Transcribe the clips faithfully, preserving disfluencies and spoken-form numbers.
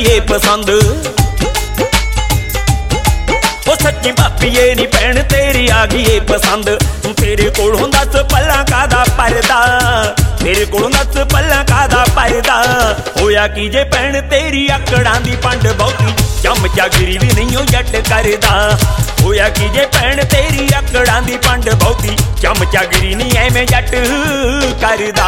गई ए पसंद। ओ सच्ची भापीए नी भैन तेरी आ गई ए पसंद। तेरे कोलों दस पल्ला कादा परदा, तेरे कोलों दस पल्ला कादा परदा। होया की जे भैन तेरी आकड़ां दी पंड बहुती, चमचागिरी भी नहीं हो जट करदा। होया की जे भैन तेरी आकड़ां दी पंड बहुती, चमचागिरी नहीं एवें जट करदा।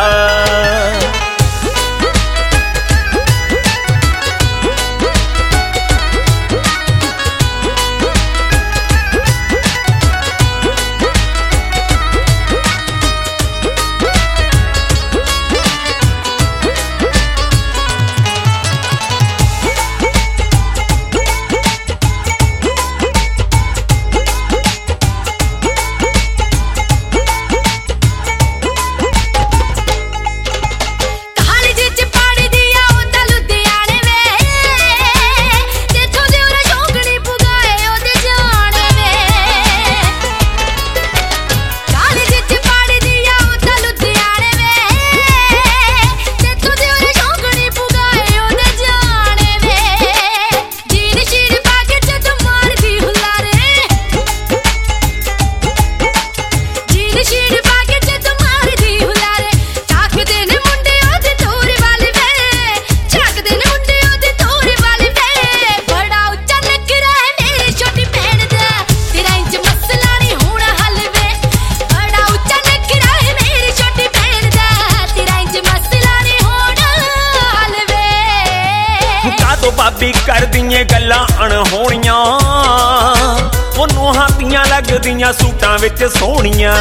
भाभी कर दिए गल्लां अणहोणियां, ओनू हाथियां लगदियां सूटां विच सोहणियां।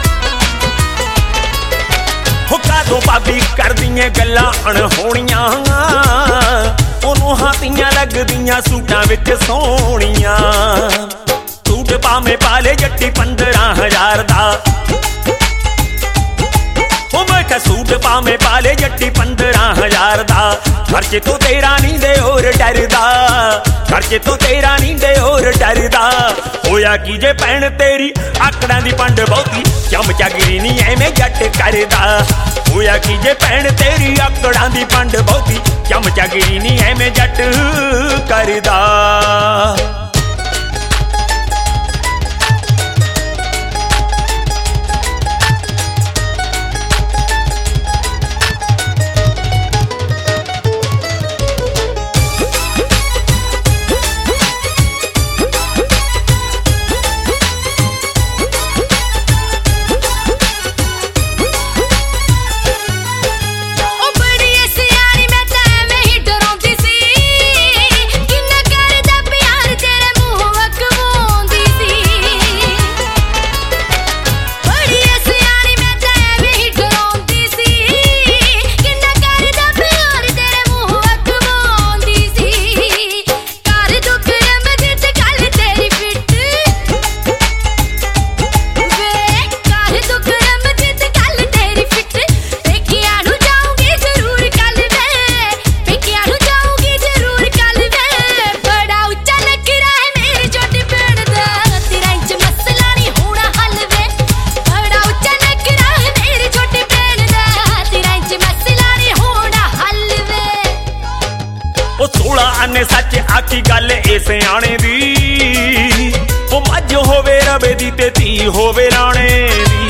हो कादों भाभी कर दिए गल्लां अणहोणियां, ओनू हाथियां लगदियां सूटां विच सोहणियां। सूट भावें पाले जट्टी पंद्रह हजार दा, सूट भावें पाले जट्टी पंद्रह हजार दा। खर्चे तो तेरा नी दे और डरदा, खर्चे तो तेरा नी दे और डरदा। होया की जे भैन तेरी आकड़ां दी पंड बहुती, चमचागिरी नी एवें जट करदा। होया की जे भैन तेरी आकड़ां दी पंड बहुती, चमचागिरी नी एवें जट करदा। ने सच आखी गल ए सियाणे दी, ओ मज होवे रवे दी ते धी होवे राणे दी।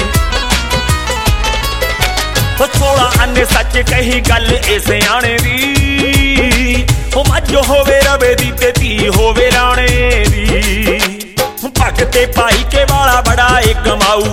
ओ सोलह आने सच कही गल ए सियाणे दी, ओ मज होवे रवे दी ते धी होवे राणे दी। भगते भाई के वाला बड़ा एक कमाऊ,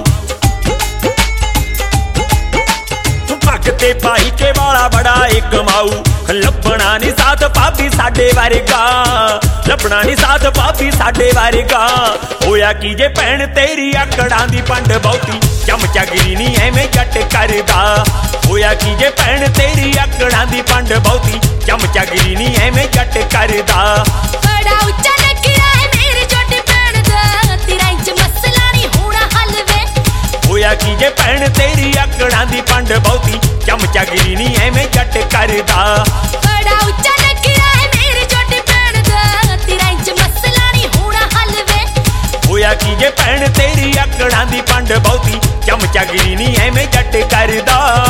भगते भाई के वाला बड़ा एक कमाऊ। लभना नी साथ भाभी साडे वर्गा, लभना नी साथ भाभी साडे वर्गा। होया की जे भैन तेरी आकड़ां दी पंड बहुती, चमचागिरी नी एवें जट करदा। होया की जे भैन तेरी आकड़ां दी पंड बहुती, चमचागिरी नी एवें जट करदा। बड़ा उच्चा नखरा है मेरी छोटी भैन दा, तेरा इंच मसला नी होना हल वे। होया की जे भैन तेरी आकड़ां दी पंड बहुती, चमचागिरी नी एवें जट करदा। बड़ा उच्चा नखरा है मेरी छोटी भैन दा, तेरा इंच मसला नी होना हल वे। होया की जे भैन तेरी आकड़ां दी पंड बहुती, चमचागिरी नी एवें जट करदा।